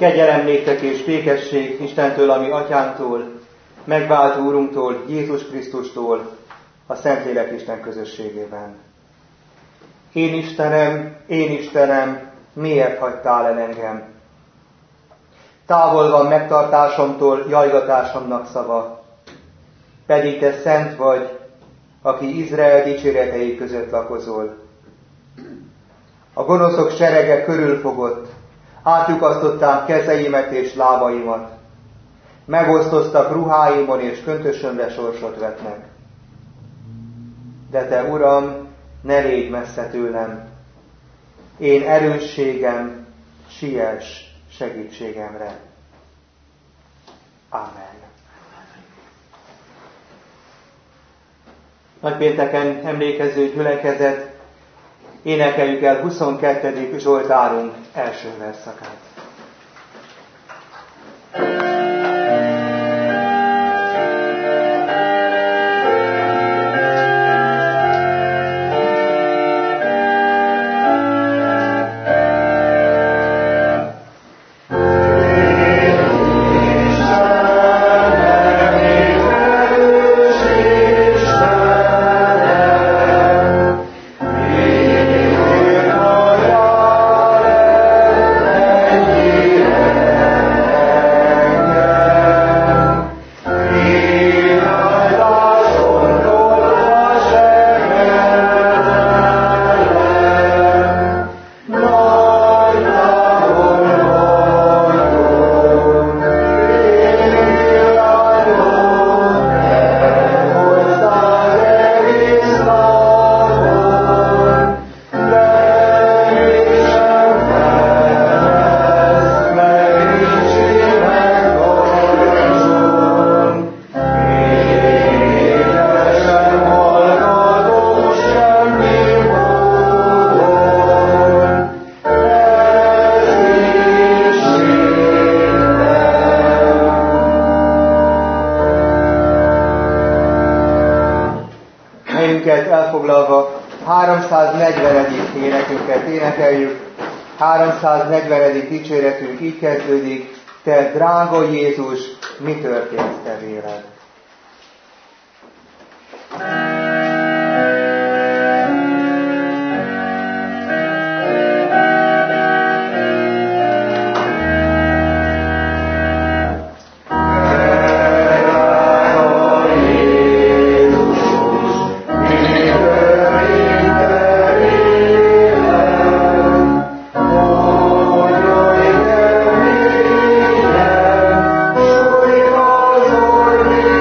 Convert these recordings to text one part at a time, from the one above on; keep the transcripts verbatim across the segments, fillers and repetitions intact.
Kegyelem néktek és békesség Istentől, ami Atyánktól, megváltó Úrunktól, Jézus Krisztustól, a Szentlélek Isten közösségében. Én Istenem, én Istenem, miért hagytál el engem? Távol van megtartásomtól jajgatásomnak szava, pedig te szent vagy, aki Izrael dicséretei között lakozol. A gonoszok serege körülfogott, átlyukasztották kezeimet és lábaimat, megosztoztak ruháimon és köntösömre sorsot vetnek. De te, Uram, ne légy messze tőlem, én erősségem, siess segítségemre. Ámen. Nagypénteken emlékező gyülekezet, énekeljük el huszonkettedik Zsoltárunk első verszakát. Elfoglalva háromszáznegyvenedik énekünket énekeljük. háromszáznegyvenedik dicséretünk így kezdődik: Te, drága Jézus, mi történt te véled? Sorry,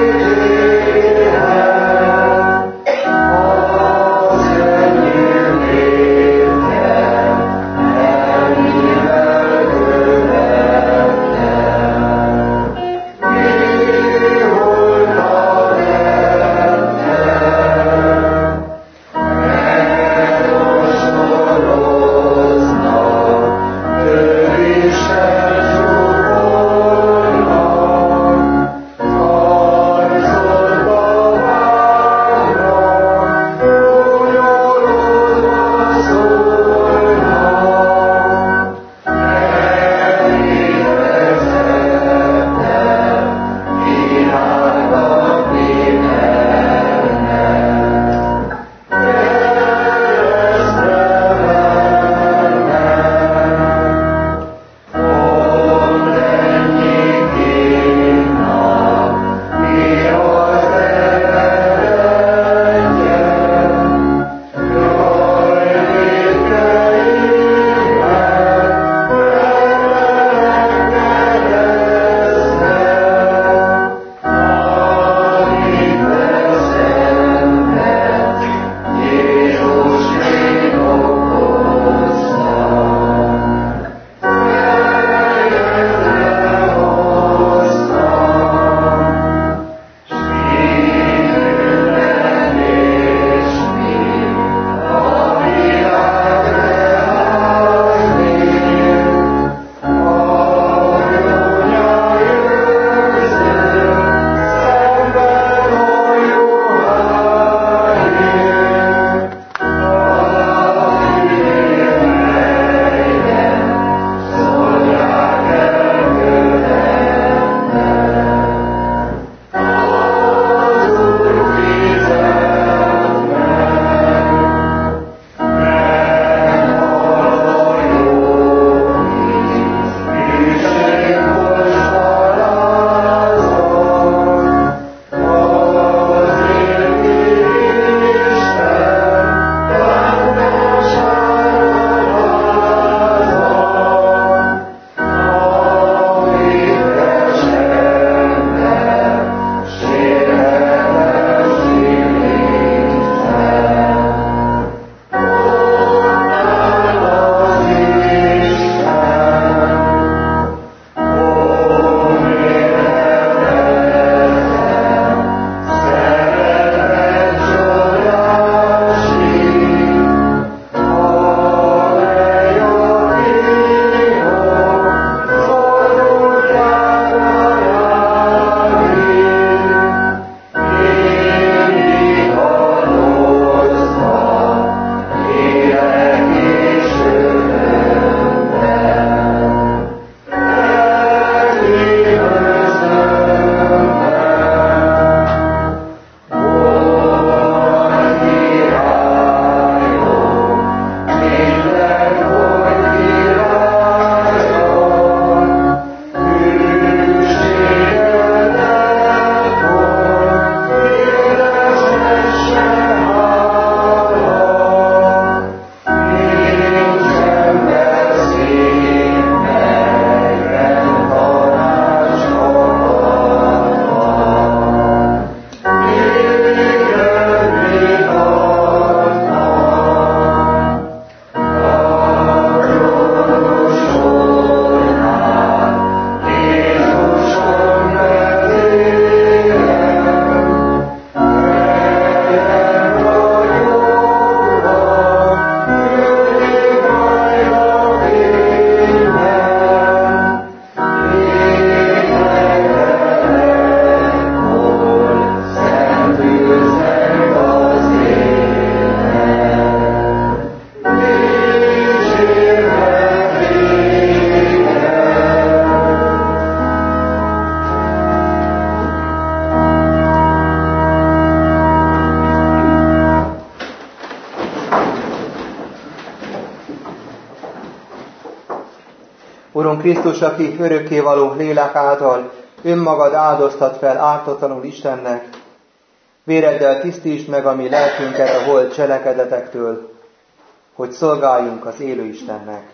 Urunk Krisztus, aki örökkévaló lélek által önmagad áldoztat fel ártatlanul Istennek, véreddel tisztítsd meg a mi lelkünket a holt cselekedetektől, hogy szolgáljunk az élő Istennek.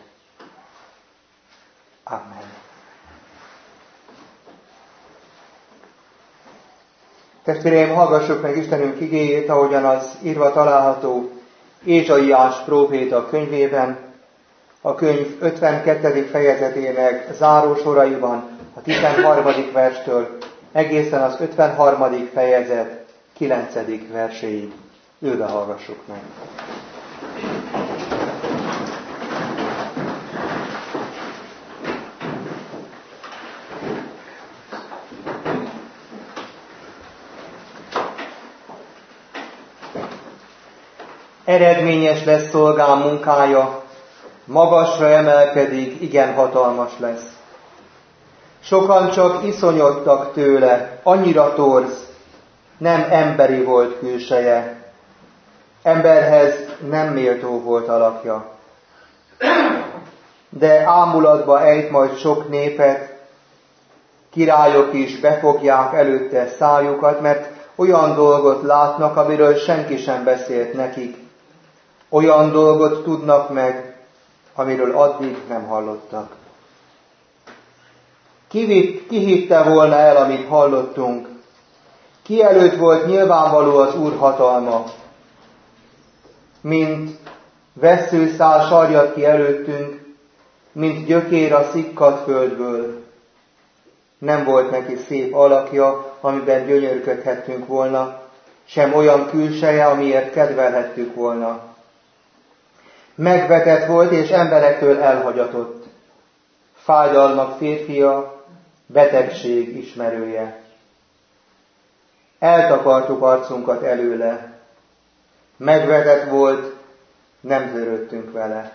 Amen. Testvéreim, hallgassuk meg Istenünk igéjét, ahogyan az írva található Ézsaiás próféta könyvében, a könyv ötvenkettedik fejezetének záró soraiban, a tizenharmadik verstől egészen az ötvenharmadik fejezet kilencedik verséig. Ülve hallgassuk meg. Eredményes lesz szolgám munkája, magasra emelkedik, igen hatalmas lesz. Sokan csak iszonyodtak tőle, annyira torz, nem emberi volt külseje, emberhez nem méltó volt alakja. De ámulatba ejt majd sok népet, királyok is befogják előtte szájukat, mert olyan dolgot látnak, amiről senki sem beszélt nekik. Olyan dolgot tudnak meg, amiről addig nem hallottak. Ki, ki hitte volna el, amit hallottunk? Ki előtt volt nyilvánvaló az Úr hatalma? Mint vesszőszál sarjad ki előttünk, mint gyökér a szikkadt földből. Nem volt neki szép alakja, amiben gyönyörködhettünk volna, sem olyan külseje, amiért kedvelhettük volna. Megvetett volt, és emberektől elhagyatott. Fájdalmak férfia, betegség ismerője. Eltakartuk arcunkat előle. Megvetett volt, nem törődtünk vele.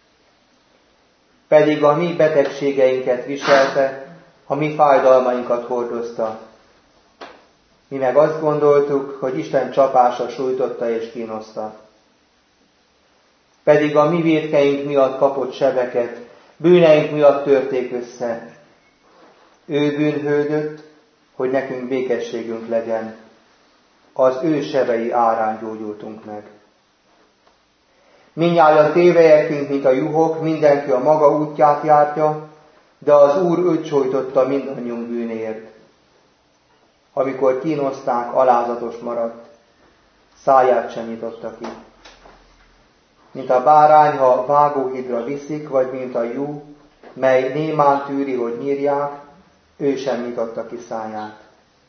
Pedig a mi betegségeinket viselte, a mi fájdalmainkat hordozta. Mi meg azt gondoltuk, hogy Isten csapása sújtotta és kínoszta. Pedig a mi vétkeink miatt kapott sebeket, bűneink miatt törték össze. Ő bűnhődött, hogy nekünk békességünk legyen. Az ő sebei árán gyógyultunk meg. Mindnyájan tévejektünk, mint a juhok, mindenki a maga útját járja, de az Úr őt csojtotta mindannyiunk bűnéért. Amikor kínozták, alázatos maradt, száját sem nyitotta ki. Mint a bárány, ha vágóhidra viszik, vagy mint a juh, mely némán tűri, hogy nyírják, ő sem nyitotta ki száját.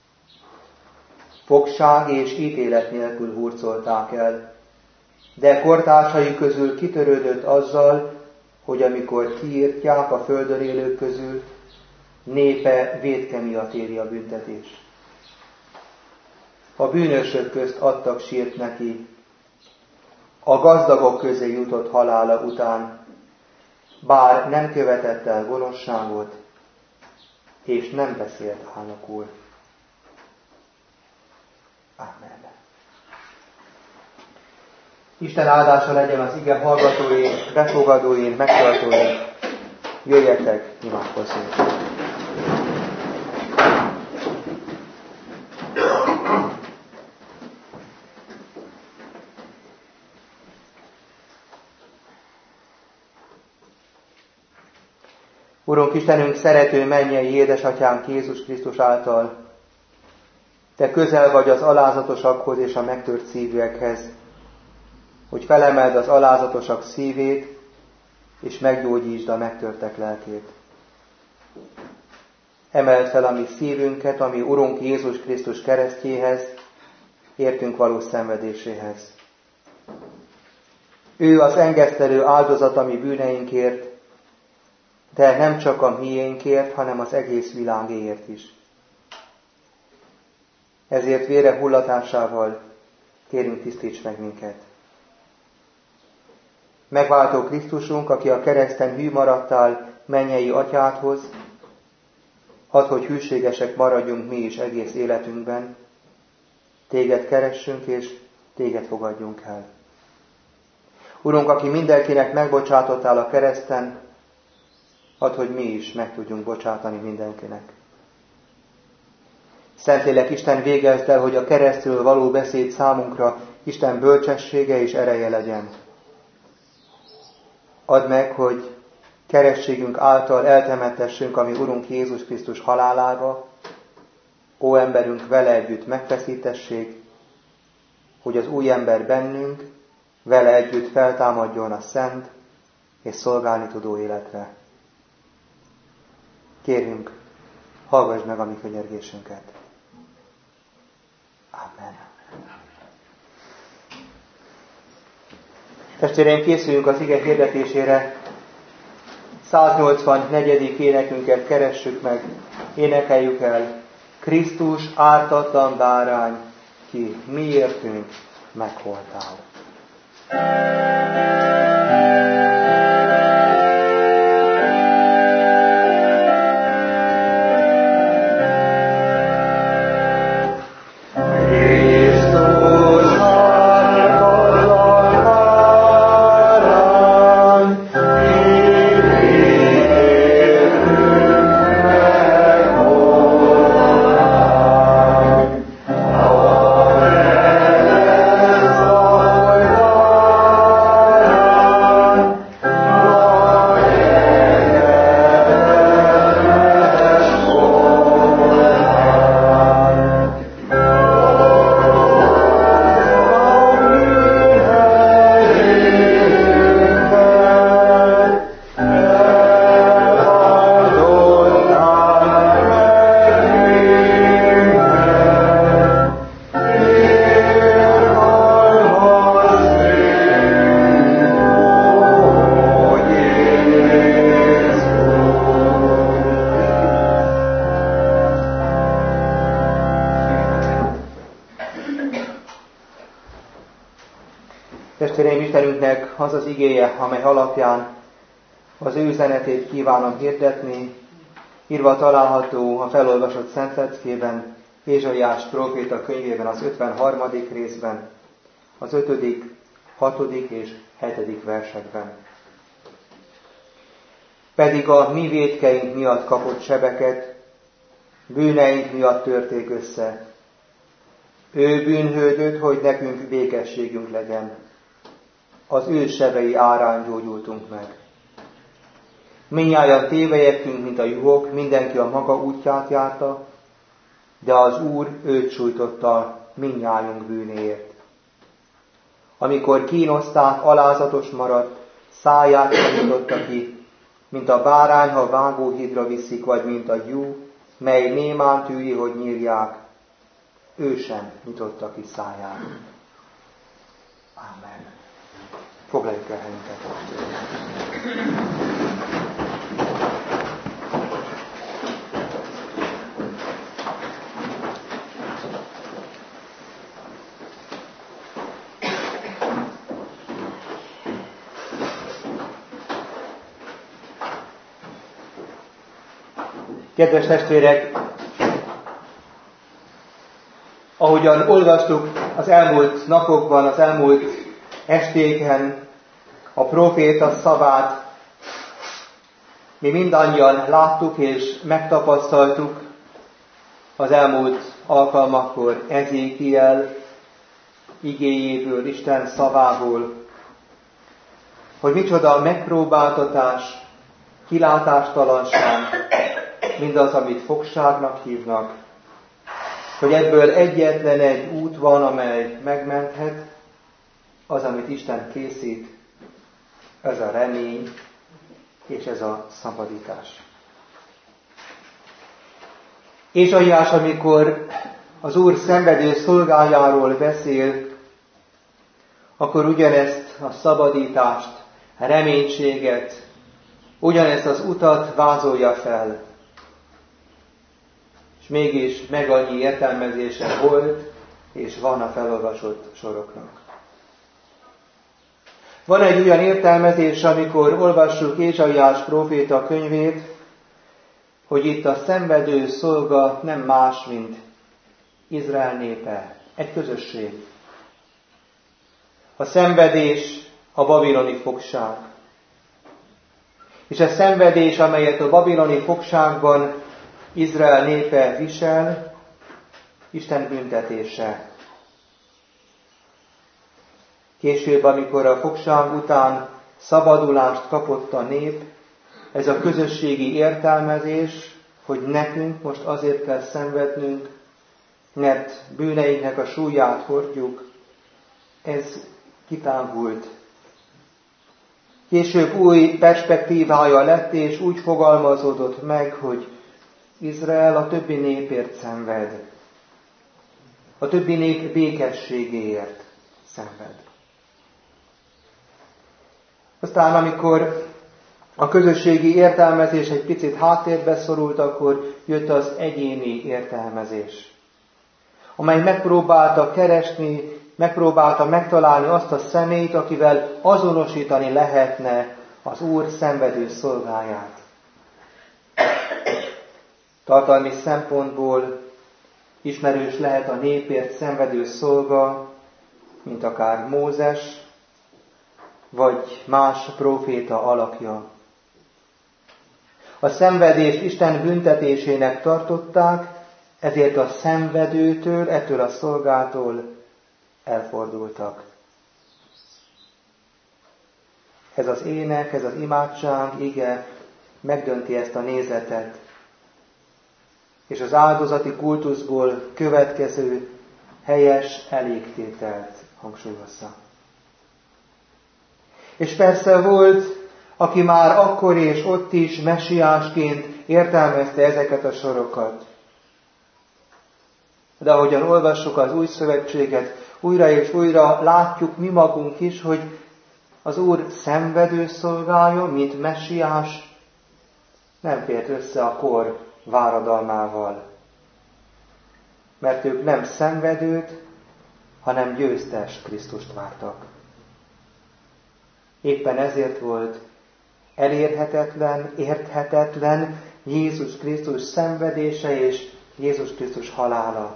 Fogság és ítélet nélkül hurcolták el, de kortársai közül kitörődött azzal, hogy amikor kiírtják a földön élők közül, népe vétke miatt éri a büntetés. A bűnösök közt adtak sírt neki, a gazdagok közé jutott halála után, bár nem követett el gonoszságot, és nem beszélt álnokul. Amen. Isten áldása legyen az ige hallgatóin, befogadóin, megtartóin. Jöjjetek, imádkozzunk! Urunk Istenünk, szerető mennyei édesatyánk Jézus Krisztus által, Te közel vagy az alázatosakhoz és a megtört szívűekhez, hogy felemeld az alázatosak szívét, és meggyógyítsd a megtörtek lelkét. Emeld fel a mi szívünket, ami Urunk Jézus Krisztus keresztjéhez, értünk való szenvedéséhez. Ő az engesztelő áldozat a mi bűneinkért, de nem csak a miénkért, hanem az egész világéért is. Ezért vére hullatásával kérünk, tisztíts meg minket. Megváltó Krisztusunk, aki a kereszten hű maradtál mennyei atyádhoz, add, hogy hűségesek maradjunk mi is egész életünkben, téged keressünk és téged fogadjunk el. Urunk, aki mindenkinek megbocsátottál a kereszten, add, hogy mi is meg tudjunk bocsátani mindenkinek. Szentlélek Isten, végezd el, hogy a keresztről való beszéd számunkra Isten bölcsessége és ereje legyen. Add meg, hogy kerességünk által eltemettessünk a mi Urunk Jézus Krisztus halálába, ó emberünk vele együtt megfeszítessék, hogy az új ember bennünk vele együtt feltámadjon a szent és szolgálni tudó életre. Kérjünk, hallgass meg a mi könyörgésünket. Amen. Testvéreim, készüljünk az ige hirdetésére. száznyolcvannegyedik énekünket keressük meg, énekeljük el. Krisztus ártatlan bárány, ki miértünk megholtál. Testvéreim, Istenünknek az az igéje, amely alapján az ő üzenetét kívánom hirdetni, írva található a felolvasott Szent Leckében, Ézsaiás próféta könyvében az ötvenharmadik részben, az ötödik, hatodik és hetedik versekben. Pedig a mi vétkeink miatt kapott sebeket, bűneink miatt törték össze. Ő bűnhődött, hogy nekünk békességünk legyen. Az ő sebei árán gyógyultunk meg. Mindnyájan tévejektünk, mint a juhok, mindenki a maga útját járta, de az Úr őt sújtotta mindnyájunk bűnéért. Amikor kínozták, alázatos maradt, száját nyitotta ki, mint a bárány, ha vágóhídra viszik, vagy mint a juh, mely némán tűri, hogy nyírják, ő sem nyitotta ki száját. Amen. Foglaljuk el helyünket. Kedves testvérek, ahogyan olvastuk az elmúlt napokban, az elmúlt estéken a próféta szavát, mi mindannyian láttuk és megtapasztaltuk az elmúlt alkalmakkor Ezékiel igéjéből, Isten szavából, hogy micsoda megpróbáltatás, kilátástalanság, mindaz, amit fogságnak hívnak, hogy ebből egyetlen egy út van, amely megmenthet, az, amit Isten készít, ez a remény és ez a szabadítás. Ézsaiás, amikor az Úr szenvedő szolgájáról beszél, akkor ugyanezt a szabadítást, a reménységet, ugyanezt az utat vázolja fel. És mégis meg annyi értelmezése volt, és van a felolvasott soroknak. Van egy olyan értelmezés, amikor olvassuk Ézsaiás próféta könyvét, hogy itt a szenvedő szolga nem más, mint Izrael népe, egy közösség. A szenvedés a babiloni fogság. És a szenvedés, amelyet a babiloni fogságban Izrael népe visel, Isten büntetése. Később, amikor a fogság után szabadulást kapott a nép, ez a közösségi értelmezés, hogy nekünk most azért kell szenvednünk, mert bűneinknek a súlyát hordjuk, ez kitágult. Később új perspektívája lett, és úgy fogalmazódott meg, hogy Izrael a többi népért szenved. A többi nép békességéért szenved. Aztán, amikor a közösségi értelmezés egy picit háttérbe szorult, akkor jött az egyéni értelmezés, amely megpróbálta keresni, megpróbálta megtalálni azt a személyt, akivel azonosítani lehetne az Úr szenvedő szolgáját. Tartalmi szempontból ismerős lehet a népért szenvedő szolga, mint akár Mózes, vagy más próféta alakja. A szenvedést Isten büntetésének tartották, ezért a szenvedőtől, ettől a szolgától elfordultak. Ez az ének, ez az imádság, ige megdönti ezt a nézetet, és az áldozati kultuszból következő helyes elégtételt hangsúlyozza. És persze volt, aki már akkor és ott is messiásként értelmezte ezeket a sorokat. De ahogyan olvassuk az új szövetséget, újra és újra látjuk mi magunk is, hogy az Úr szenvedő szolgája, mint messiás, nem fért össze a kor váradalmával. Mert ők nem szenvedőt, hanem győztes Krisztust vártak. Éppen ezért volt elérhetetlen, érthetetlen Jézus Krisztus szenvedése és Jézus Krisztus halála.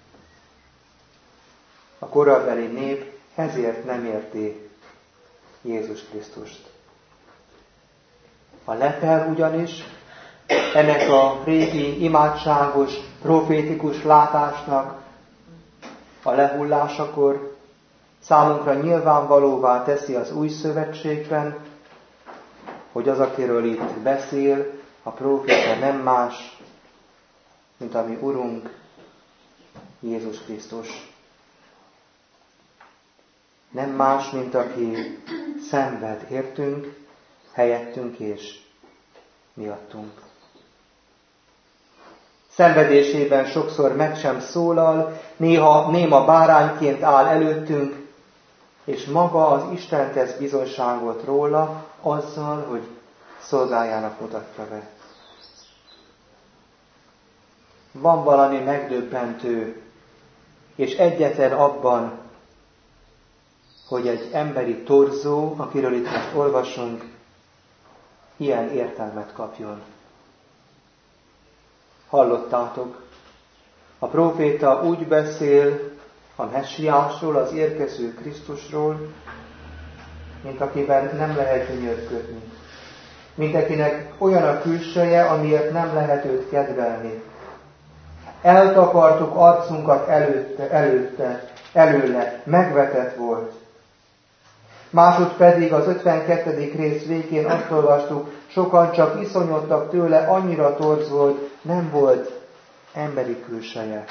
A korabeli nép ezért nem érti Jézus Krisztust. A lepel ugyanis ennek a régi imádságos, profétikus látásnak a lehullásakor számunkra nyilvánvalóvá teszi az új szövetségben, hogy az, akiről itt beszél, a próféta nem más, mint a mi Urunk, Jézus Krisztus. Nem más, mint aki szenved értünk, helyettünk és miattunk. Szenvedésében sokszor meg sem szólal, néha néma bárányként áll előttünk, és maga az Isten tesz bizonyságot róla azzal, hogy szolgájának mutatja be. Van valami megdöbbentő, és egyetlen abban, hogy egy emberi torzó, akiről itt most olvasunk, ilyen értelmet kapjon. Hallottátok, a próféta úgy beszél a messiásról, az érkező Krisztusról, mint akiben nem lehet gyönyörködni. Mint akinek olyan a külseje, amiért nem lehet őt kedvelni. Eltakartuk arcunkat előtte, előtte, előle, megvetett volt. Másod pedig az ötvenkettedik rész végén azt olvastuk, sokan csak iszonyodtak tőle, annyira torz volt, nem volt emberi külseje.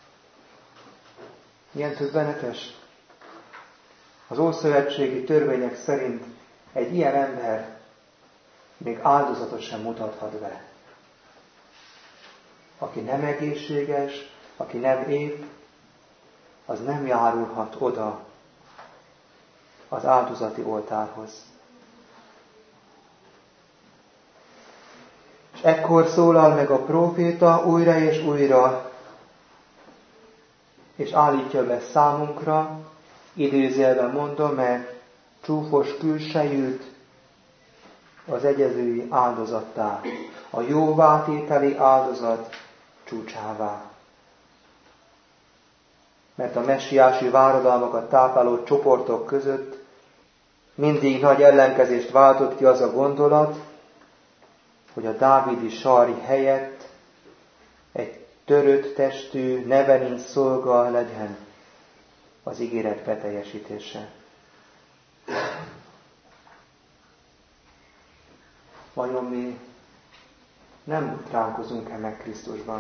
Milyen többenetes? Az ószövetségi törvények szerint egy ilyen ember még áldozatot sem mutathat be. Aki nem egészséges, aki nem épp, az nem járulhat oda az áldozati oltárhoz. És ekkor szólal meg a próféta újra és újra, és állítja be számunkra, idézőjelben mondom, mert csúfos külsejűt az egyezői áldozattá, a jóvátételi áldozat csúcsává. Mert a messiási váradalmakat tápláló csoportok között mindig nagy ellenkezést váltott ki az a gondolat, hogy a dávidi sarj helyett egy törött testű, neve nincs szolga legyen az ígéret beteljesítése. Vajon mi nem utránkozunk-e meg Krisztusban?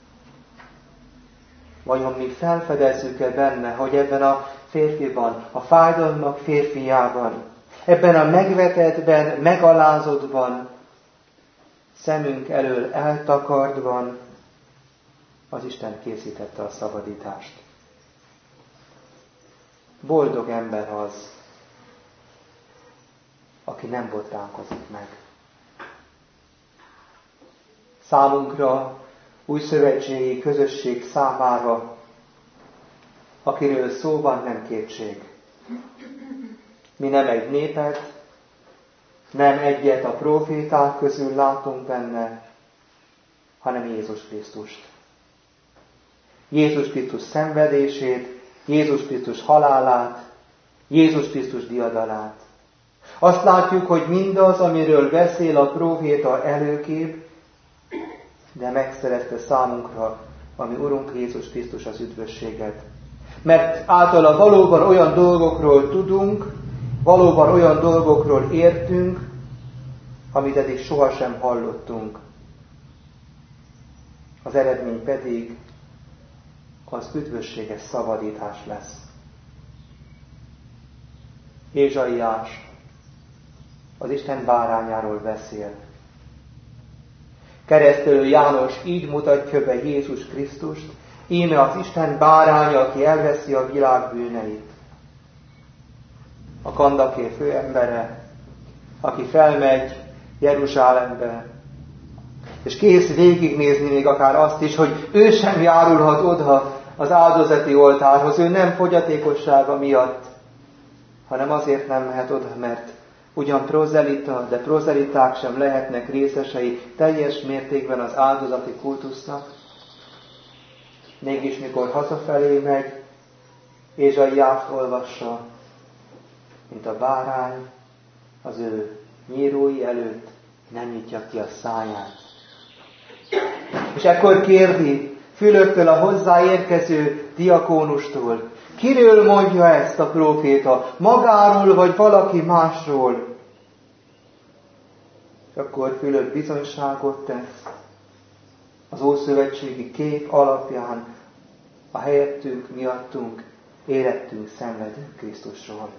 Vajon mi felfedezzük-e benne, hogy ebben a férfiban, a fájdalmak férfiában, ebben a megvetettben, megalázottban, szemünk elől eltakardban az Isten készítette a szabadítást. Boldog ember az, aki nem botránkozik meg. Számunkra, újszövetségi közösség számára, akiről szó van, nem kétség. Mi nem egy népet, nem egyet a próféták közül látunk benne, hanem Jézus Krisztust. Jézus Krisztus szenvedését, Jézus Krisztus halálát, Jézus Krisztus diadalát. Azt látjuk, hogy mindaz, amiről beszél a próféta, előkép, de megszerezte számunkra, ami Urunk Jézus Krisztus az üdvösséget. Mert általa valóban olyan dolgokról tudunk, valóban olyan dolgokról értünk, amit eddig sohasem hallottunk. Az eredmény pedig az üdvösséges szabadítás lesz. Ézsaiás az Isten bárányáról beszél. Keresztelő János így mutatja be Jézus Krisztust, íme az Isten báránya, aki elveszi a világ bűneit. A kandaké főembere, aki felmegy Jeruzsálembe, és kész végignézni még akár azt is, hogy ő sem járulhat oda az áldozati oltárhoz, ő nem fogyatékossága miatt, hanem azért nem mehet oda, mert ugyan prozelita, de prozeliták sem lehetnek részesei teljes mértékben az áldozati kultusznak. Mégis mikor hazafelé megy, Ézsaiás olvassa, mint a bárány az ő nyírói előtt nem nyitja ki a száját. És ekkor kérdi Fülöptől, a hozzáérkező diakónustól, kiről mondja ezt a próféta? Magáról vagy valaki másról? És akkor Fülöp bizonyságot tesz az ószövetségi kép alapján a helyettünk, miattunk, érettünk, szenvedünk Krisztusról.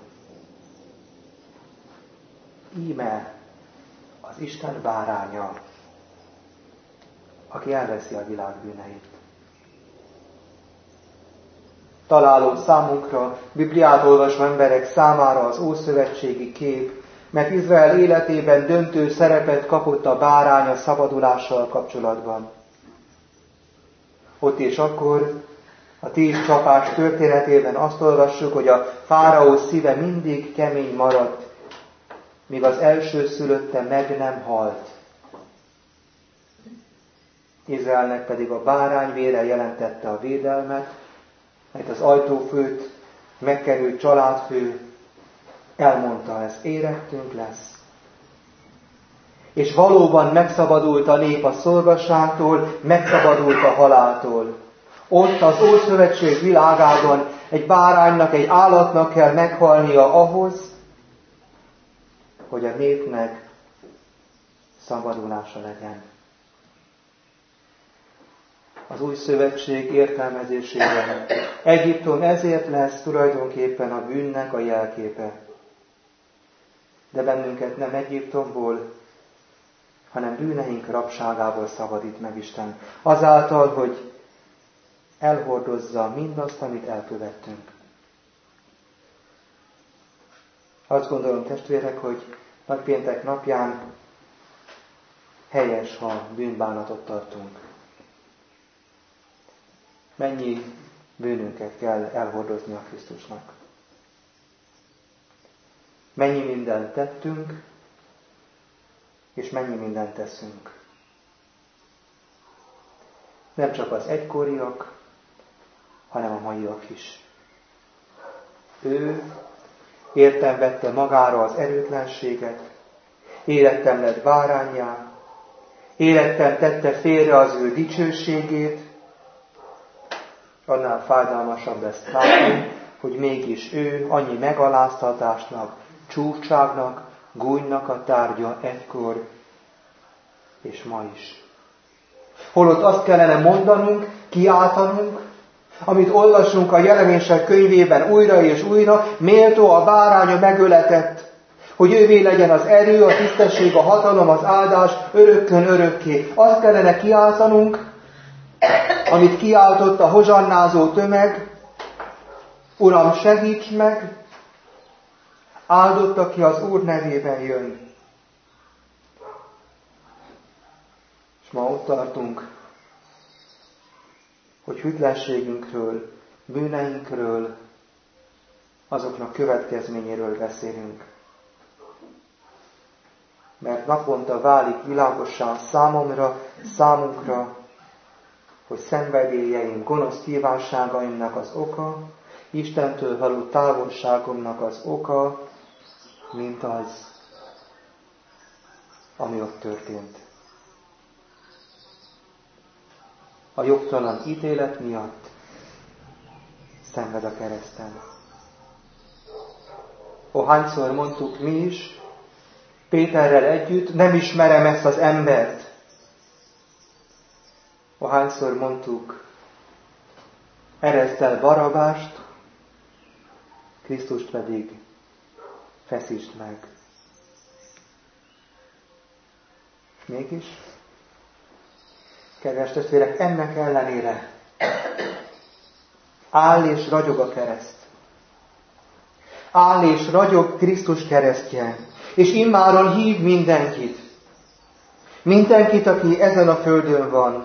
Íme az Isten báránya, aki elveszi a világ bűneit. Találó számunkra, Bibliát olvasó emberek számára az ószövetségi kép, mert Izrael életében döntő szerepet kapott a bárány a szabadulással kapcsolatban. Ott és akkor a tíz csapás történetében azt olvassuk, hogy a fáraó szíve mindig kemény maradt, míg az első szülötte meg nem halt. Izraelnek pedig a bárány vére jelentette a védelmet, mert az ajtófőt megkerült családfő elmondta, ez érettünk lesz. És valóban megszabadult a nép a szolgasságtól, megszabadult a haláltól. Ott az Ószövetség világában egy báránynak, egy állatnak kell meghalnia ahhoz, hogy a népnek szabadulása legyen. Az Új Szövetség értelmezésében Egyiptom ezért lesz tulajdonképpen a bűnnek a jelképe. De bennünket nem Egyiptomból, hanem bűneink rabságából szabadít meg Isten. Azáltal, hogy elhordozza mindazt, amit elkövettünk. Azt gondolom, testvérek, hogy nagypéntek napján helyes, ha bűnbánatot tartunk. Mennyi bűnünket kell elhordozni a Krisztusnak. Mennyi mindent tettünk, és mennyi mindent teszünk. Nem csak az egykoriak, hanem a maiak is. Ő értem vette magára az erőtlenséget, élettem lett báránnyá, élettel tette félre az ő dicsőségét, annál fájdalmasabb ezt látni, hogy mégis ő annyi megaláztatásnak, csúfságnak, gúnynak a tárgya egykor és ma is. Holott azt kellene mondanunk, kiáltanunk, amit olvasunk a Jelenések könyvében újra és újra, méltó a báránya megöletett, hogy ővé legyen az erő, a tisztesség, a hatalom, az áldás örökkön örökké. Azt kellene kiáltanunk, amit kiáltott a hozsannázó tömeg, Uram, segíts meg, áldott, aki az Úr nevében jön. És ma ott tartunk, hogy hűtlenségünkről, bűneinkről, azoknak következményéről beszélünk. Mert naponta válik világossá számomra, számunkra, hogy szenvedélyeim, gonosz kívánságaimnak az oka, Istentől való távolságomnak az oka, mint az, ami ott történt. A jogtalan ítélet miatt szenved a kereszten. Ó, hányszor mondtuk mi is, Péterrel együtt, nem ismerem ezt az embert. Ó, hányszor mondtuk, ereszd el Barabást, Krisztust pedig feszítsd meg. Mégis, kedves testvérek, ennek ellenére áll és ragyog a kereszt. Áll és ragyog Krisztus keresztje, és immáron hív mindenkit. Mindenkit, aki ezen a földön van.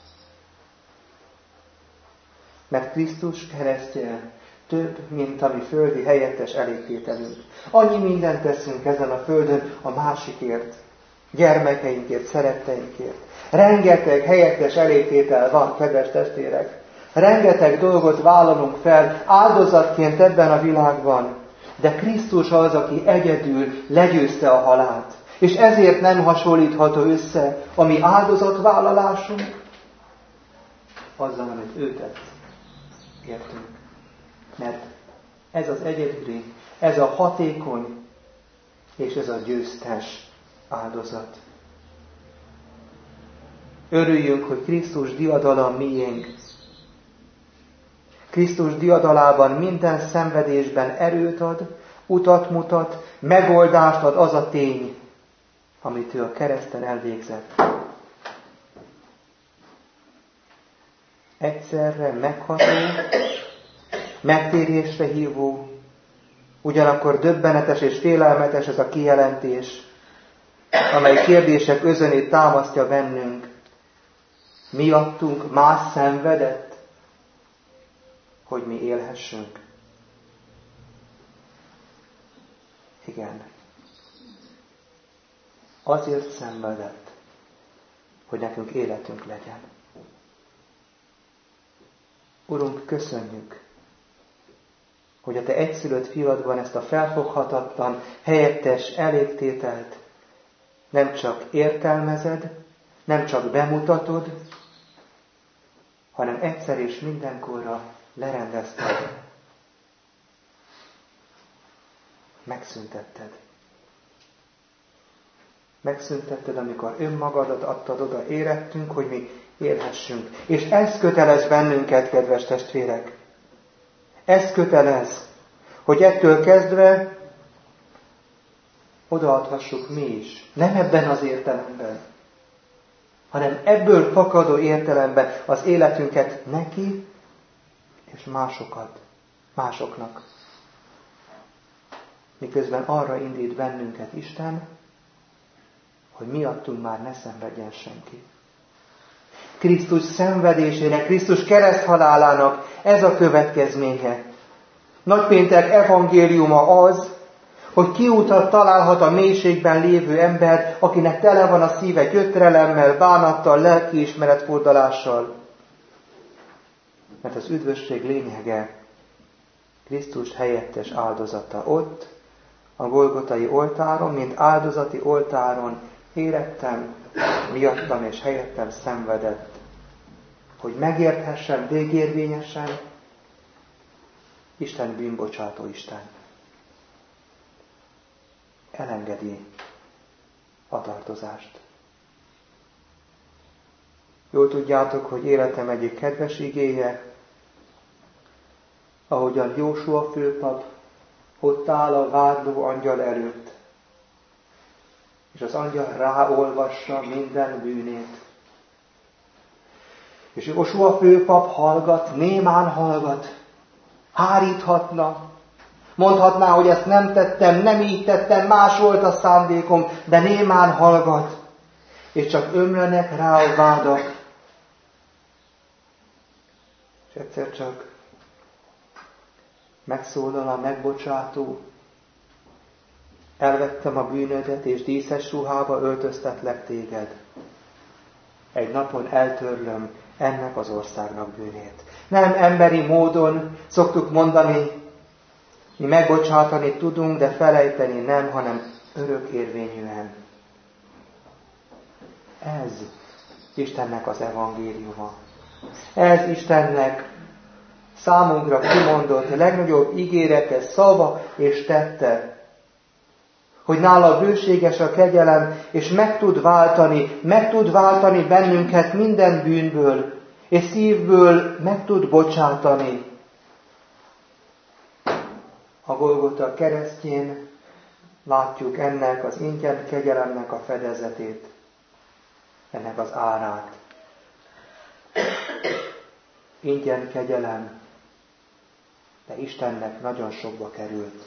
Mert Krisztus keresztje több, mint a mi földi helyettes elégtételünk. Annyi mindent teszünk ezen a földön a másikért, gyermekeinkért, szeretteinkért. Rengeteg helyettes elégtétel van, kedves testvérek. Rengeteg dolgot vállalunk fel áldozatként ebben a világban. De Krisztus az, aki egyedül legyőzte a halált. És ezért nem hasonlítható össze a mi áldozatvállalásunk azzal, amit ő tett. Értünk. Mert ez az egyedüli, ez a hatékony, és ez a győztes áldozat. Örüljünk, hogy Krisztus diadala miénk. Krisztus diadalában minden szenvedésben erőt ad, utat mutat, megoldást ad az a tény, amit ő a kereszten elvégzett. Egyszerre megható, megtérésre hívó, ugyanakkor döbbenetes és félelmetes ez a kijelentés, amely kérdések özönét támasztja bennünk. Miattunk más szenvedett, hogy mi élhessünk. Igen. Azért szenvedett, hogy nekünk életünk legyen. Urunk, köszönjük, hogy a Te egyszülött fiadban ezt a felfoghatatlan, helyettes elégtételt nem csak értelmezed, nem csak bemutatod, hanem egyszer és mindenkorra lerendezted. Megszüntetted. Megszüntetted, amikor önmagadat adtad oda érettünk, hogy mi élhessünk. És ez kötelez bennünket, kedves testvérek. Ez kötelez, hogy ettől kezdve odaadhassuk mi is. Nem ebben az értelemben, hanem ebből fakadó értelemben az életünket neki és másokat, másoknak. Miközben arra indít bennünket Isten, hogy miattunk már ne szenvedjen senki. Krisztus szenvedésének, Krisztus kereszthalálának ez a következménye. Nagypéntek evangéliuma az, hogy kiutat találhat a mélységben lévő ember, akinek tele van a szíve gyötrelemmel, bánattal, lelkiismeretfordalással. Mert az üdvösség lényege Krisztus helyettes áldozata ott, a Golgotai oltáron, mint áldozati oltáron érettem, miattam és helyettem szenvedett, hogy megérthessen végérvényesen, Isten bűnbocsátó Isten. Elengedi a tartozást. Jól tudjátok, hogy életem egyik kedves igéje, ahogyan Jósua főpap ott áll a vádló angyal előtt, és az angyal ráolvassa minden bűnét. És Jósua főpap hallgat, némán hallgat, háríthatna, mondhatná, hogy ezt nem tettem, nem így tettem, más volt a szándékom, de némán hallgat, és csak ömlenek rá a vádak. És egyszer csak megszólal a megbocsátó, elvettem a bűnödet, és díszes ruhába öltöztetlek téged. Egy napon eltörlöm ennek az országnak bűnét. Nem emberi módon szoktuk mondani, mi megbocsátani tudunk, de felejteni nem, hanem örökérvényűen. Ez Istennek az evangéliuma. Ez Istennek számunkra kimondott legnagyobb ígérete, szava és tette, hogy nála bőséges a kegyelem, és meg tud váltani, meg tud váltani bennünket minden bűnből, és szívből meg tud bocsátani. A Golgota keresztjén látjuk ennek az ingyen kegyelemnek a fedezetét, ennek az árát. Ingyen kegyelem, de Istennek nagyon sokba került.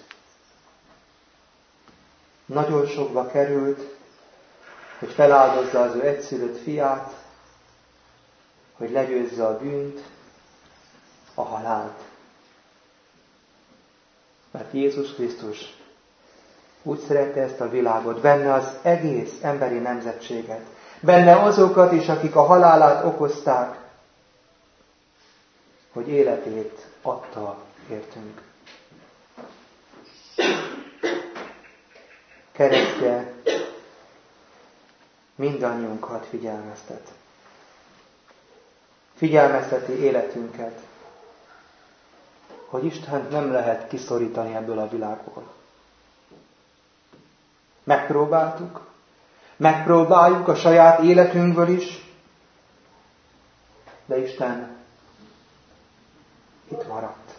Nagyon sokba került, hogy feláldozza az ő egyszülött fiát, hogy legyőzze a bűnt, a halált. Mert Jézus Krisztus úgy szerette ezt a világot, benne az egész emberi nemzetséget, benne azokat is, akik a halálát okozták, hogy életét adta értünk. Keresztje mindannyiunkat figyelmeztet. Figyelmezteti életünket, hogy Istent nem lehet kiszorítani ebből a világból. Megpróbáltuk, megpróbáljuk a saját életünkből is, de Isten itt maradt.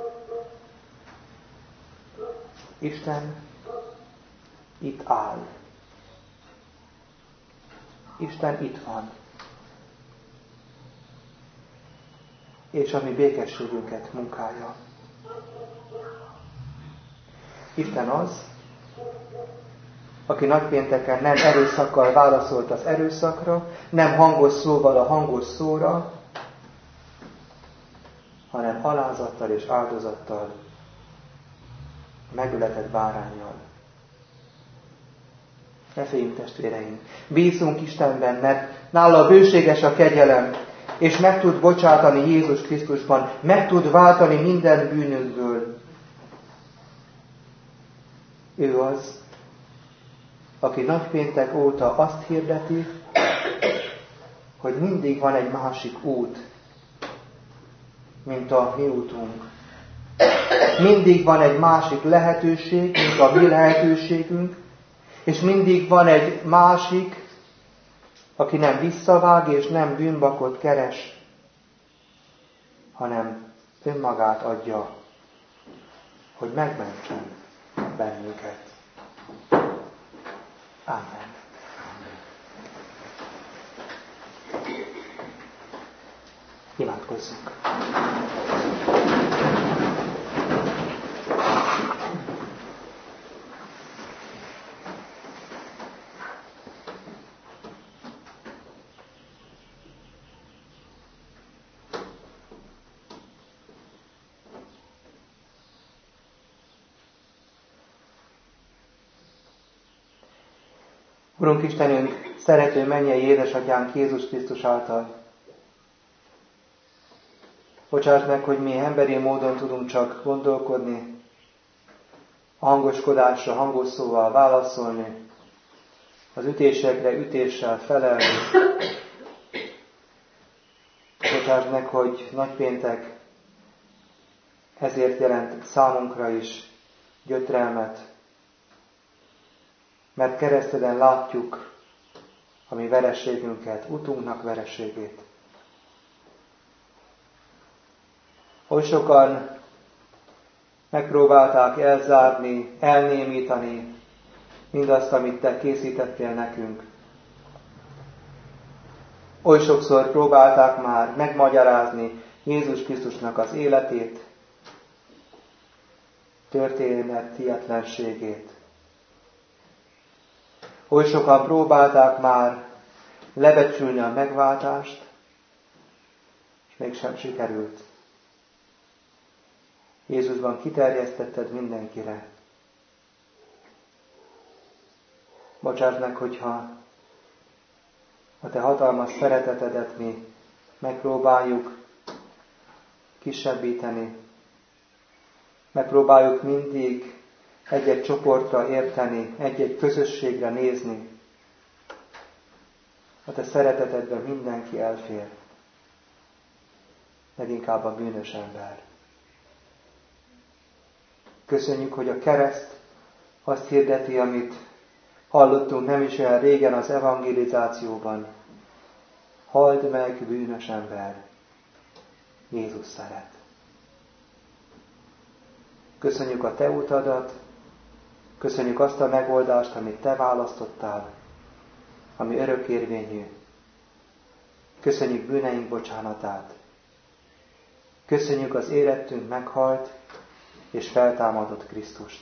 Isten itt áll. Isten itt van. És a mi békességünket munkálja. Isten az, aki nagypénteken nem erőszakkal válaszolt az erőszakra, nem hangos szóval a hangos szóra, hanem alázattal és áldozattal, megöletett báránnyal. Ne féljünk, testvéreim! Bízunk Istenben, mert nála bőséges a kegyelem, és meg tud bocsátani Jézus Krisztusban, meg tud váltani minden bűnünkből. Ő az, aki nagypéntek óta azt hirdeti, hogy mindig van egy másik út, mint a mi útunk. Mindig van egy másik lehetőség, mint a mi lehetőségünk, és mindig van egy másik, aki nem visszavág és nem bűnbakot keres, hanem önmagát adja, hogy megmentsen bennünket. Amen. Imádkozzunk. Urunk Istenünk, szerető mennyei édesatyánk Jézus Krisztus által. Bocsáss meg, hogy mi emberi módon tudunk csak gondolkodni, hangoskodásra, hangos szóval válaszolni, az ütésekre ütéssel felelni. Bocsáss meg, hogy nagypéntek ezért jelent számunkra is gyötrelmet, mert kereszteden látjuk a mi vereségünket, utunknak vereségét. Oly sokan megpróbálták elzárni, elnémítani mindazt, amit te készítettél nekünk. Oly sokszor próbálták már megmagyarázni Jézus Krisztusnak az életét, történet hihetlenségét. Oly sokan próbálták már lebecsülni a megváltást, és mégsem sikerült. Jézusban kiterjesztetted mindenkire. Bocsáss meg, hogyha a te hatalmas szeretetedet mi megpróbáljuk kisebbíteni, megpróbáljuk mindig egy-egy csoportra érteni, egy-egy közösségre nézni. A te szeretetedben mindenki elfér, leginkább a bűnös ember. Köszönjük, hogy a kereszt azt hirdeti, amit hallottunk nem is olyan régen az evangelizációban. Halld meg, bűnös ember, Jézus szeret. Köszönjük a te utadat, köszönjük azt a megoldást, amit te választottál, ami örökérvényű. Köszönjük bűneink bocsánatát. Köszönjük az érettünk meghalt és feltámadott Krisztust.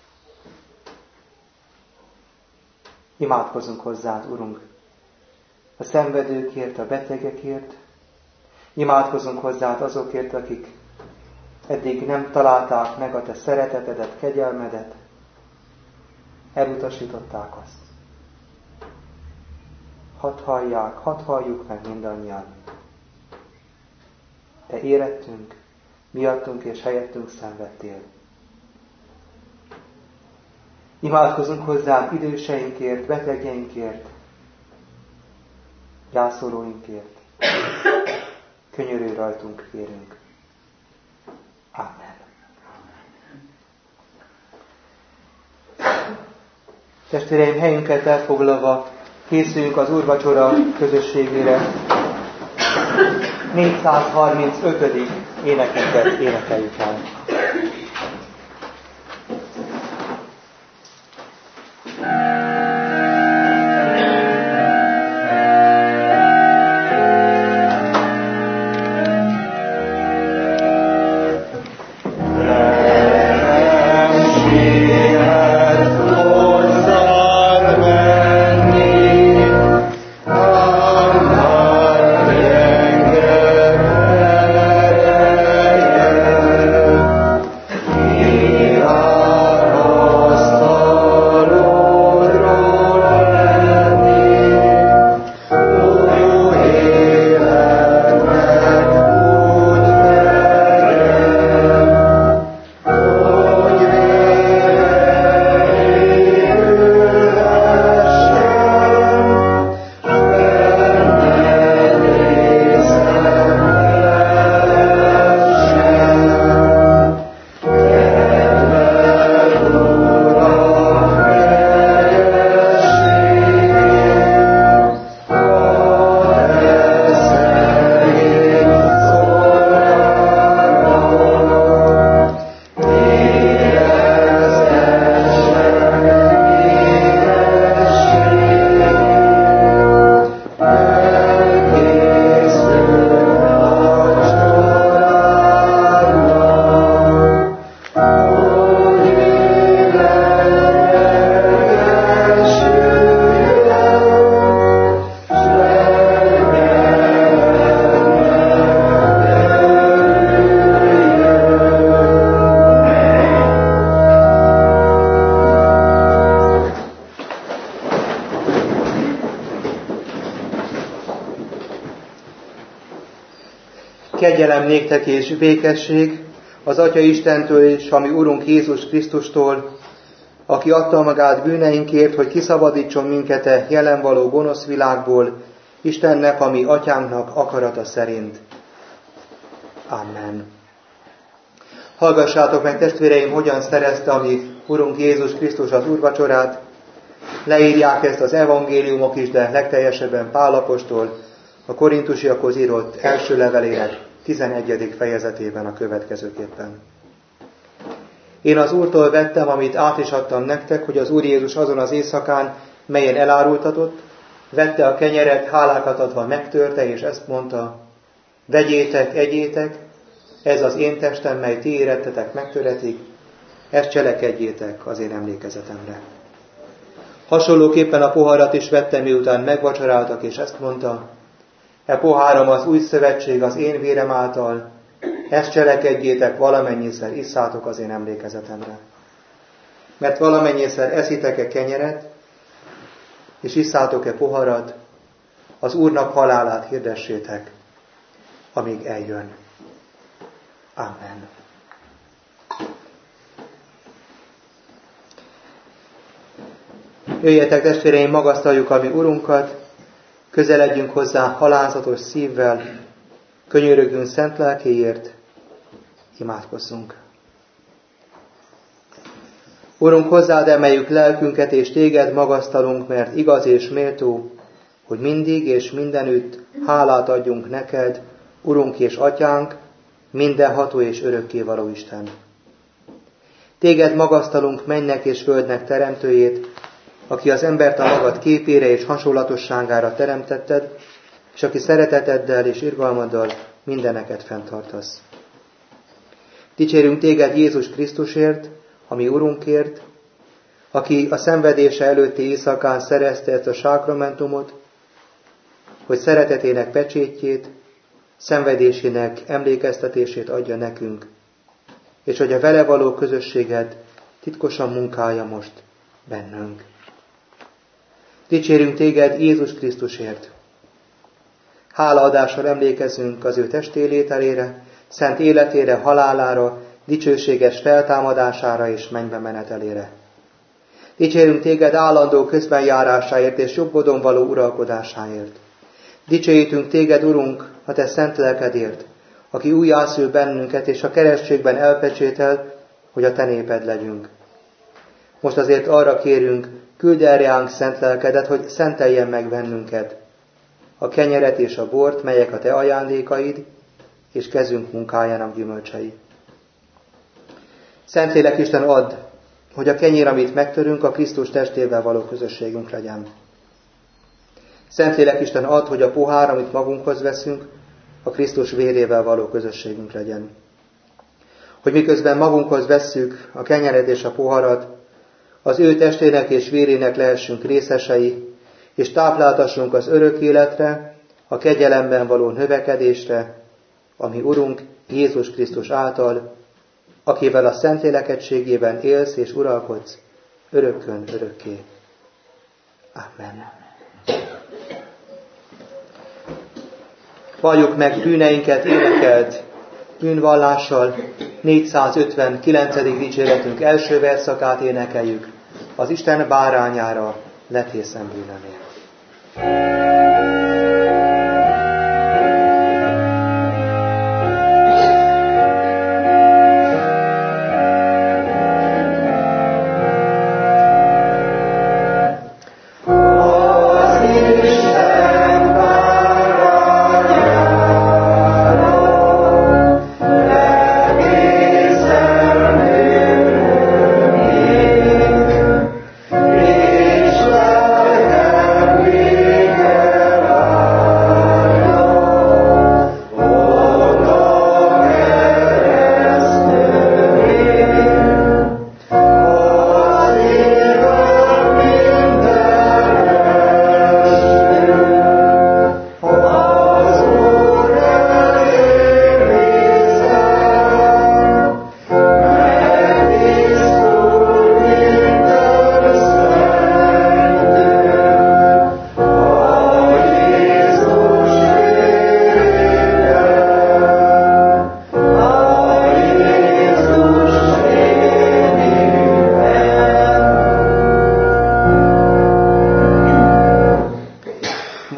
Imádkozzunk hozzád, Urunk, a szenvedőkért, a betegekért. Imádkozzunk hozzád azokért, akik eddig nem találták meg a te szeretetedet, kegyelmedet. Elutasították azt. Hadd hallják, hadd halljuk meg mindannyian. Te érettünk, miattunk és helyettünk szenvedtél. Imádkozunk hozzád időseinkért, betegeinkért, gyászolóinkért. Könyörülj rajtunk, kérünk. Amen. Testvéreim, helyünket elfoglalva készüljünk az úrvacsora közösségére. négyszázharmincötödik énekünket énekeljük el. Kegyelem néktek és békesség az Atya Istentől és a mi Urunk Jézus Krisztustól, aki adta magát bűneinkért, hogy kiszabadítson minket a jelen való gonosz világból, Istennek, ami atyánknak akarata szerint. Amen. Hallgassátok meg, testvéreim, hogyan szerezte a mi Urunk Jézus Krisztus az úrvacsorát. Leírják ezt az evangéliumok is, de legteljesebben Pál apostol a korintusiakhoz írott első levelének tizenegyedik fejezetében a következőképpen. Én az Úrtól vettem, amit át is adtam nektek, hogy az Úr Jézus azon az éjszakán, melyen elárultatott, vette a kenyeret, hálákat adva megtörte, és ezt mondta: vegyétek, egyétek, ez az én testem, mely ti érettetek megtöretik, ezt cselekedjétek az én emlékezetemre. Hasonlóképpen a poharat is vette, miután megvacsoráltak, és ezt mondta: e poháram az új szövetség az én vérem által, ezt cselekedjétek, valamennyiszer isszátok az én emlékezetemre. Mert valamennyiszer eszitek-e kenyeret, és isszátok-e poharat, az Úrnak halálát hirdessétek, amíg eljön. Amen. Jöjjetek, testvéreim, magasztaljuk a mi Urunkat, közeledjünk hozzá halázatos szívvel, könyörögjünk szent lelkéért, imádkozzunk. Urunk, hozzád emeljük lelkünket, és téged magasztalunk, mert igaz és méltó, hogy mindig és mindenütt hálát adjunk neked, Urunk és Atyánk, mindenható és örökkévaló Isten. Téged magasztalunk, mennek és földnek teremtőjét, aki az embert a magad képére és hasonlatosságára teremtetted, és aki szereteteddel és irgalmaddal mindeneket fenntartasz. Dicsérünk téged Jézus Krisztusért, a mi Urunkért, aki a szenvedése előtti éjszakán szerezte ezt a sákramentumot, hogy szeretetének pecsétjét, szenvedésének emlékeztetését adja nekünk, és hogy a vele való közösséget titkosan munkálja most bennünk. Dicsérünk téged Jézus Krisztusért. Hálaadással emlékezünk az ő testélételére, szent életére, halálára, dicsőséges feltámadására és mennybe menetelére. Dicsérünk téged állandó közbenjárásáért és jobbodon való uralkodásáért. Dicsőítünk téged, Urunk, a te szent lelkedért, aki újjászül bennünket, és a keresztségben elpecsétel, hogy a te néped legyünk. Most azért arra kérünk, küld el ránk szent lelkedet, hogy szenteljen meg bennünket, a kenyeret és a bort, melyek a te ajándékaid, és kezünk munkájának gyümölcsei. Szentlélek Isten, add, hogy a kenyér, amit megtörünk, a Krisztus testével való közösségünk legyen. Szentlélek Isten, add, hogy a pohár, amit magunkhoz veszünk, a Krisztus vérével való közösségünk legyen. Hogy miközben magunkhoz vesszük a kenyeret és a poharat, az ő testének és vérének lehessünk részesei, és tápláltassunk az örök életre, a kegyelemben való növekedésre, ami Urunk Jézus Krisztus által, akivel a Szentlélek egységében élsz és uralkodsz, örökkön örökké. Amen. Valljuk meg bűneinket énekelt bűnvallással, négyszázötvenkilencedik dicséretünk első verszakát énekeljük, az Isten bárányára letészen bűnömért. Yeah.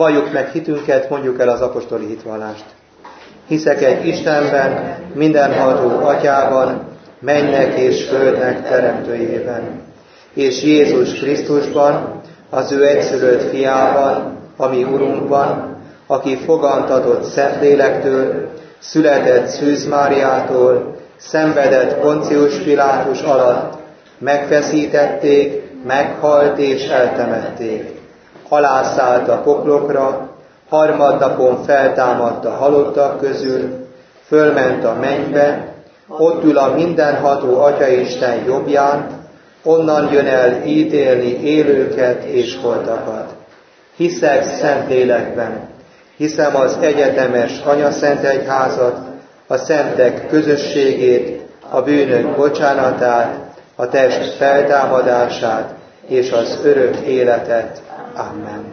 Valljuk meg hitünket, mondjuk el az apostoli hitvallást. Hiszek egy Istenben, mindenható Atyában, mennek és földnek teremtőjében, és Jézus Krisztusban, az ő egyszülött fiában, ami Urunkban, aki fogantatott Szentlélektől, született Szűz Máriától, szenvedett Poncius Pilátus alatt, megfeszítették, meghalt és eltemették. Alászállt a poklokra, harmadnapon feltámadt a halottak közül, fölment a mennybe, ott ül a mindenható Atyaisten jobbján, onnan jön el ítélni élőket és holtakat. Hiszek Szentlélekben, hiszem az egyetemes Anyaszent Egyházat, a szentek közösségét, a bűnök bocsánatát, a test feltámadását és az örök életet. Amen.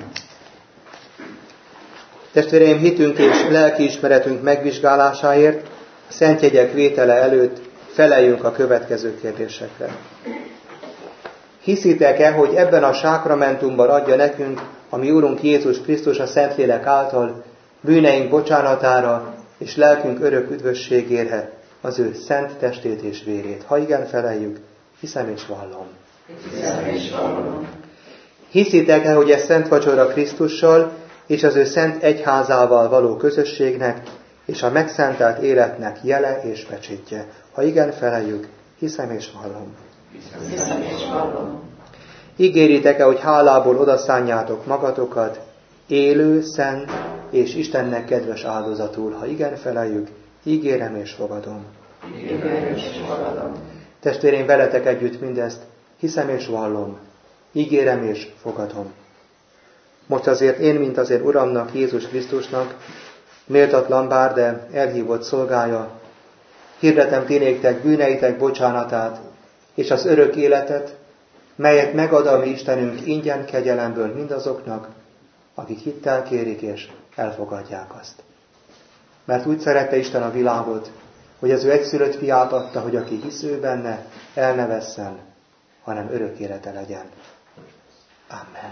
Testvéreim, hitünk és lelkiismeretünk megvizsgálásáért a szentjegyek vétele előtt feleljünk a következő kérdésekre. Hiszitek-e, hogy ebben a sákramentumban adja nekünk a mi Úrunk Jézus Krisztus a Szentlélek által bűneink bocsánatára és lelkünk örök üdvösségére az ő szent testét és vérét? Ha igen, feleljük, hiszem és vallom. Hiszem és vallom. Hiszitek-e, hogy ez szent vacsora Krisztussal és az ő szent egyházával való közösségnek és a megszentelt életnek jele és pecsétje? Ha igen, feleljük, hiszem és vallom. Hiszem és vallom. Ígéritek-e, hogy hálából odaszánjátok magatokat élő, szent és Istennek kedves áldozatul? Ha igen, feleljük, ígérem és fogadom. Ígérem és fogadom. Testvéreim, veletek együtt mindezt hiszem és vallom, ígérem és fogadom. Most azért én, mint az én Uramnak, Jézus Krisztusnak, méltatlan bár, de elhívott szolgája, hirdetem ti néktek bűneitek bocsánatát és az örök életet, melyet megad a mi Istenünk ingyen kegyelemből mindazoknak, akik hittel kérik és elfogadják azt. Mert úgy szerette Isten a világot, hogy az ő egyszülött fiát adta, hogy aki hisz ő benne, el ne vesszen, hanem örök élete legyen. Amen.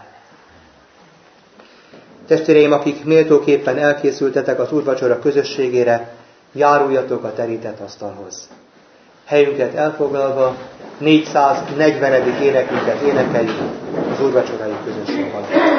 Testvéreim, akik méltóképpen elkészültetek az úrvacsora közösségére, járuljatok a terített asztalhoz. Helyünket elfoglalva négyszáznegyvenedik énekünket énekeljük az úrvacsorai közösség alatt.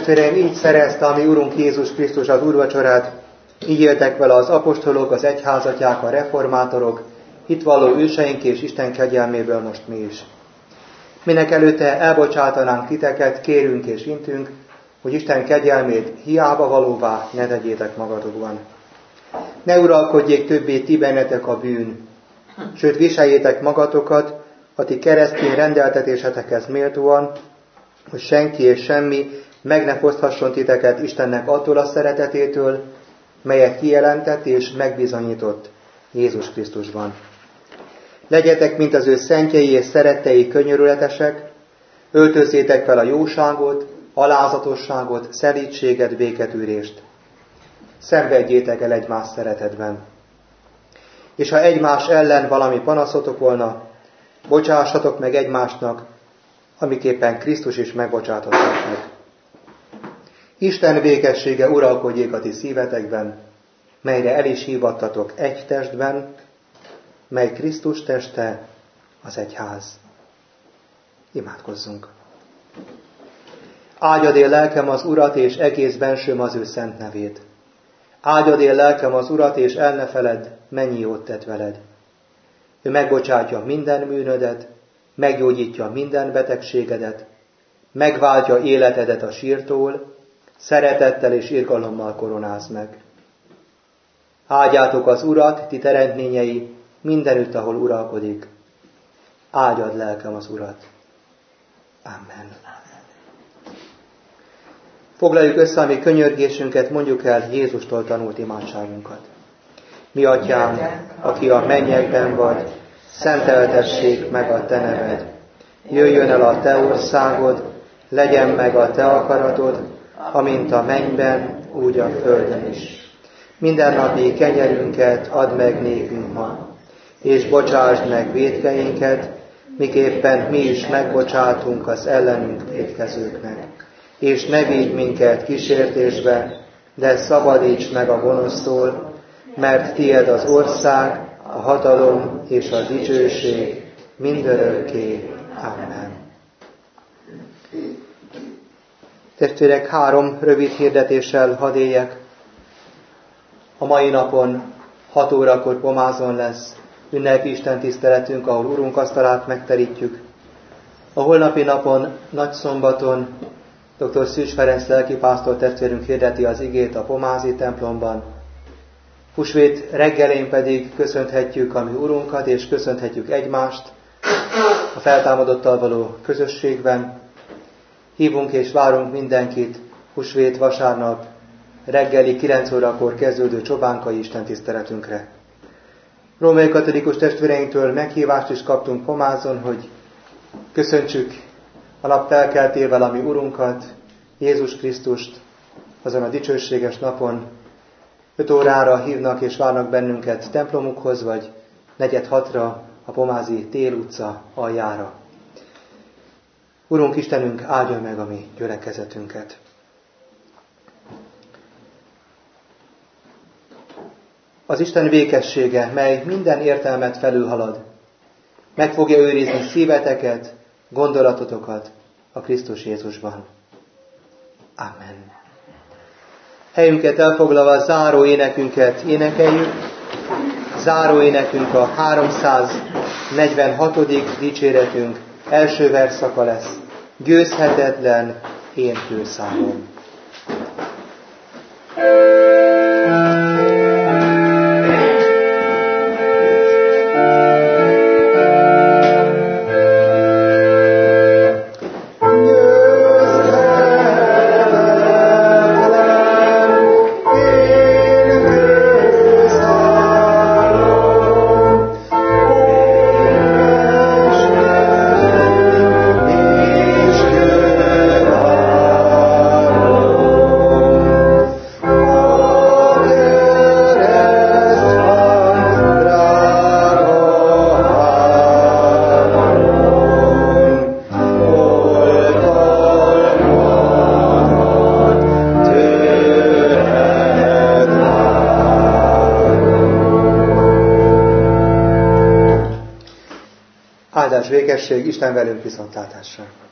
testvéreim, így szerezte a mi Urunk Jézus Krisztus az úrvacsorát, így éltek vele az apostolok, az egyházatják, a reformátorok, hitvalló őseink és Isten kegyelméből most mi is. Minek előtte elbocsátanánk titeket, kérünk és intünk, hogy Isten kegyelmét hiába valóvá ne tegyétek magatokban. Ne uralkodjék többé ti bennetek a bűn, sőt viseljétek magatokat a ti keresztény rendeltetésetekhez méltóan, hogy senki és semmi meg ne foszthasson titeket Istennek attól a szeretetétől, melyet kijelentett és megbizonyított Jézus Krisztusban. Legyetek, mint az ő szentjei és szerettei könyörületesek, öltözzétek fel a jóságot, alázatosságot, szelídséget, béketűrést. Szenvedjétek el egymás szeretetben. És ha egymás ellen valami panaszotok volna, bocsássatok meg egymásnak, amiképpen Krisztus is megbocsátott nektek. Isten békessége uralkodjék a ti szívetekben, melyre el is hívattatok egy testben, mely Krisztus teste, az egyház. Imádkozzunk! Áldjad én lelkem az Urat, és egész bensőm az ő szent nevét. Áldjad én lelkem az Urat, és el ne feledd, mennyi jót tett veled. Ő megbocsátja minden bűnödet, meggyógyítja minden betegségedet, megváltja életedet a sírtól, szeretettel és irgalommal koronáz meg. Áldjátok az Urat, ti teremtményei, mindenütt, ahol uralkodik. Áldjad lelkem az Urat. Amen. Foglaljuk össze a mi könyörgésünket, mondjuk el Jézustól tanult imádságunkat. Mi atyánk, aki a mennyekben vagy, szenteltessék meg a te neved. Jöjjön el a te országod, legyen meg a te akaratod, amint a mennyben, úgy a földön is. Mindennapi kenyerünket add meg nékünk ma, és bocsásd meg vétkeinket, miképpen mi is megbocsátunk az ellenünk vétkezőknek. És ne vigy minket kísértésbe, de szabadíts meg a gonosztól, mert tied az ország, a hatalom és a dicsőség mindörökké. Amen. Testvérek, három rövid hirdetéssel hadd éljek. A mai napon hat órakor Pomázon lesz ünnepi Isten tiszteletünk, ahol Urunk asztalát megterítjük. A holnapi napon, nagyszombaton dr. Szűcs Ferenc lelkipásztor testvérünk hirdeti az igét a pomázi templomban. Húsvét reggelén pedig köszönhetjük a mi Urunkat, és köszönhetjük egymást a feltámadottal való közösségben. Hívunk és várunk mindenkit húsvét vasárnap reggeli kilenc órakor kezdődő csobánkai istentiszteletünkre. Római katolikus testvéreinktől meghívást is kaptunk Pomázon, hogy köszöntsük a nap felkeltével a mi Urunkat, Jézus Krisztust, azon a dicsőséges napon. Öt órára hívnak és várnak bennünket templomukhoz, vagy negyed hatra a pomázi Tél utca aljára. Urunk Istenünk, áldja meg a mi gyülekezetünket. Az Isten békessége, mely minden értelmet felülhalad, meg fogja őrizni szíveteket, gondolatotokat a Krisztus Jézusban. Amen. Helyünket elfoglalva záró énekünket énekeljük. Záró énekünk a háromszáznegyvenhatodik dicséretünk első verszaka lesz. Győzhetetlen én főszámom. Áldás, vékesség, Isten velünk viszontlátásra!